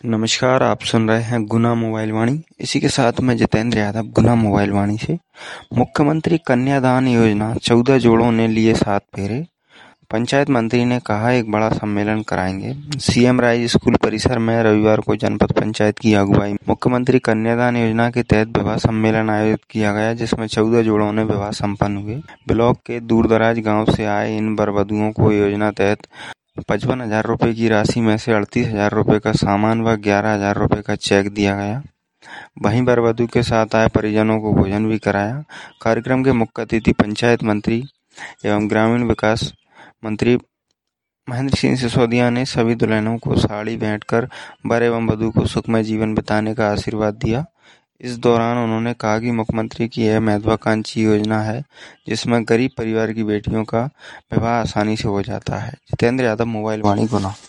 नमस्कार, आप सुन रहे हैं गुना मोबाइल वाणी। इसी के साथ मैं जितेंद्र यादव, गुना मोबाइल वाणी से। मुख्यमंत्री कन्यादान योजना, 14 जोड़ों ने लिए 7 फेरे। पंचायत मंत्री ने कहा एक बड़ा सम्मेलन कराएंगे। सीएम राइज स्कूल परिसर में रविवार को जनपद पंचायत की अगुवाई मुख्यमंत्री कन्यादान योजना के तहत विवाह सम्मेलन आयोजित किया गया, जिसमें 14 जोड़ों ने विवाह संपन्न हुए। ब्लॉक के दूरदराज गाँव से आए इन वर वधुओं को योजना तहत 55,000 रुपए की राशि में से 38,000 रुपए का सामान व 11,000 रुपए का चेक दिया गया। वहीं वर वधु के साथ आए परिजनों को भोजन भी कराया। कार्यक्रम के मुख्य अतिथि पंचायत मंत्री एवं ग्रामीण विकास मंत्री महेंद्र सिंह सिसोदिया ने सभी दुल्हनों को साड़ी भेंट कर वर एवं वधु को सुखमय जीवन बिताने का आशीर्वाद दिया। इस दौरान उन्होंने कहा कि मुख्यमंत्री की यह महत्वाकांक्षी योजना है, जिसमें गरीब परिवार की बेटियों का विवाह आसानी से हो जाता है। जितेंद्र यादव, मोबाइल वाणी, गुना।